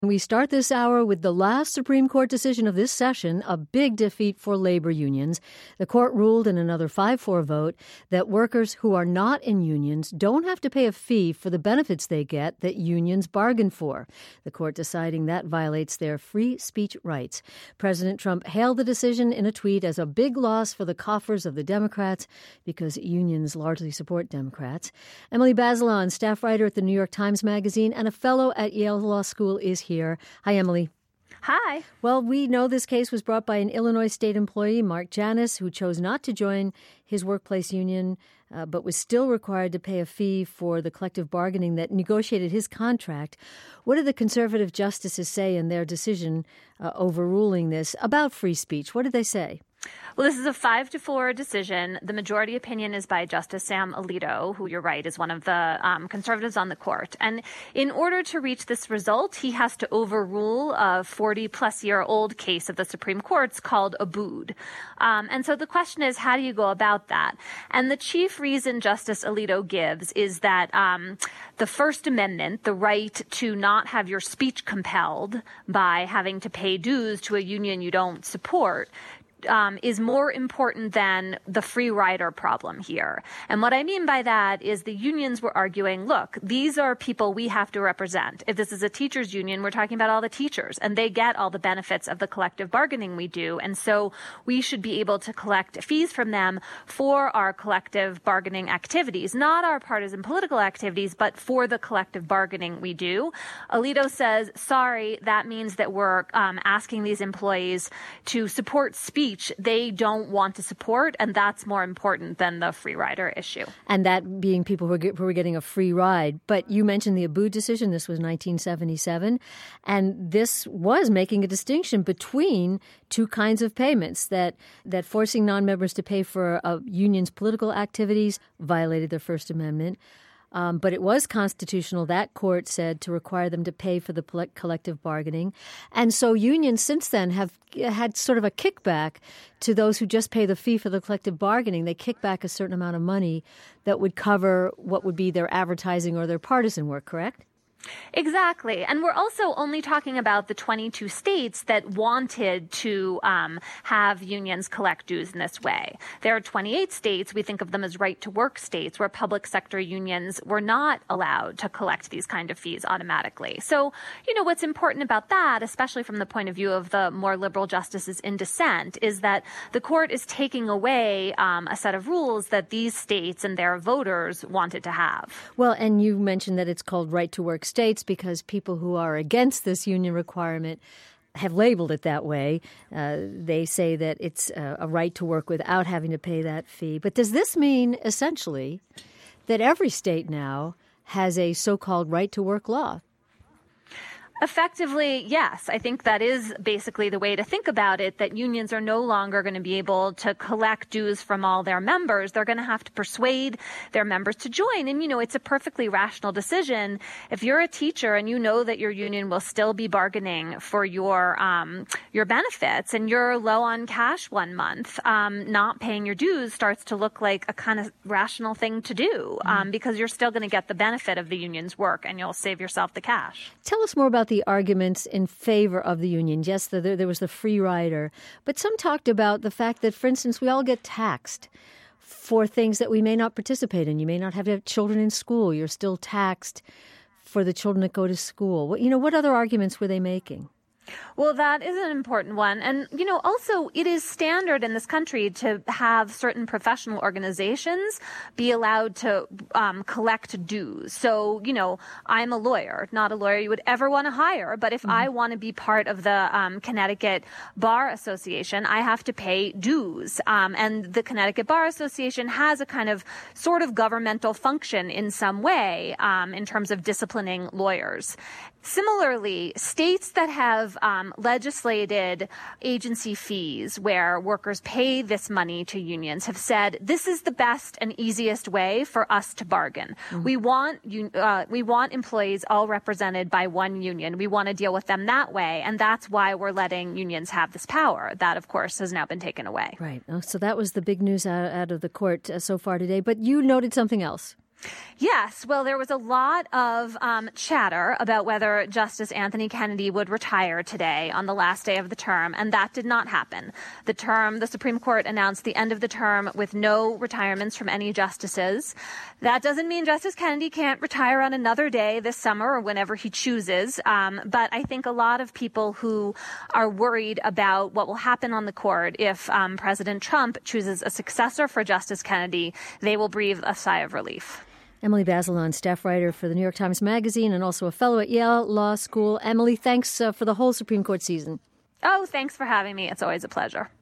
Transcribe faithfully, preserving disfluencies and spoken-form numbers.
We start this hour with the last Supreme Court decision of this session, a big defeat for labor unions. The court ruled in another five four vote that workers who are not in unions don't have to pay a fee for the benefits they get that unions bargain for. The court deciding that violates their free speech rights. President Trump hailed the decision in a tweet as a big loss for the coffers of the Democrats because unions largely support Democrats. Emily Bazelon, staff writer at the New York Times Magazine and a fellow at Yale Law School, is here. Here. Hi, Emily. Hi. Well, we know this case was brought by an Illinois state employee, Mark Janis, who chose not to join his workplace union, uh, but was still required to pay a fee for the collective bargaining that negotiated his contract. What did the conservative justices say in their decision uh, overruling this about free speech? What did they say? Well, this is a five to four decision. The majority opinion is by Justice Sam Alito, who, you're right, is one of the um, conservatives on the court. And in order to reach this result, he has to overrule a forty-plus-year-old case of the Supreme Court's called Abood. Um, and so the question is, how do you go about that? And the chief reason Justice Alito gives is that um, the First Amendment, the right to not have your speech compelled by having to pay dues to a union you don't support, Um, is more important than the free rider problem here. And what I mean by that is the unions were arguing, look, these are people we have to represent. If this is a teachers union, we're talking about all the teachers, and they get all the benefits of the collective bargaining we do. And so we should be able to collect fees from them for our collective bargaining activities, not our partisan political activities, but for the collective bargaining we do. Alito says, sorry, that means that we're um, asking these employees to support speech they don't want to support, and that's more important than the free rider issue. And that being people who are, get, who are getting a free ride. But you mentioned the Abood decision. This was nineteen seventy-seven. And this was making a distinction between two kinds of payments, that, that forcing non-members to pay for a union's political activities violated their First Amendment. Um, but it was constitutional, that court said, to require them to pay for the collective bargaining. And so unions since then have had sort of a kickback to those who just pay the fee for the collective bargaining. They kick back a certain amount of money that would cover what would be their advertising or their partisan work, correct? Exactly. And we're also only talking about the twenty-two states that wanted to um, have unions collect dues in this way. There are twenty-eight states, we think of them as right-to-work states, where public sector unions were not allowed to collect these kind of fees automatically. So, you know, what's important about that, especially from the point of view of the more liberal justices in dissent, is that the court is taking away um, a set of rules that these states and their voters wanted to have. Well, and you mentioned that it's called right-to-work states because people who are against this union requirement have labeled it that way. Uh, they say that it's a, a right to work without having to pay that fee. But does this mean essentially that every state now has a so-called right to work law? Effectively, yes. I think that is basically the way to think about it, that unions are no longer going to be able to collect dues from all their members. They're going to have to persuade their members to join. And, you know, it's a perfectly rational decision. If you're a teacher and you know that your union will still be bargaining for your um, your benefits and you're low on cash one month, um, not paying your dues starts to look like a kind of rational thing to do um, mm. because you're still going to get the benefit of the union's work and you'll save yourself the cash. Tell us more about the arguments in favor of the union. Yes, the, there was the free rider, but some talked about the fact that, for instance, we all get taxed for things that we may not participate in. You may not have to have children in school. You're still taxed for the children that go to school. What, you know, what other arguments were they making? Well, that is an important one. And, you know, also it is standard in this country to have certain professional organizations be allowed to um, collect dues. So, you know, I'm a lawyer, not a lawyer you would ever want to hire. But if mm-hmm. I want to be part of the um, Connecticut Bar Association, I have to pay dues. Um, and the Connecticut Bar Association has a kind of sort of governmental function in some way um, in terms of disciplining lawyers. Similarly, states that have um, legislated agency fees where workers pay this money to unions have said this is the best and easiest way for us to bargain. Mm-hmm. We want uh, we want employees all represented by one union. We want to deal with them that way, and that's why we're letting unions have this power. That, of course, has now been taken away. Right. Oh, so that was the big news out, out of the court uh, so far today. But you noted something else. Yes. Well, there was a lot of um, chatter about whether Justice Anthony Kennedy would retire today on the last day of the term, and that did not happen. The term, the Supreme Court announced the end of the term with no retirements from any justices. That doesn't mean Justice Kennedy can't retire on another day this summer or whenever he chooses. Um, but I think a lot of people who are worried about what will happen on the court if um, President Trump chooses a successor for Justice Kennedy, they will breathe a sigh of relief. Emily Bazelon, staff writer for the New York Times Magazine and also a fellow at Yale Law School. Emily, thanks uh, for the whole Supreme Court season. Oh, thanks for having me. It's always a pleasure.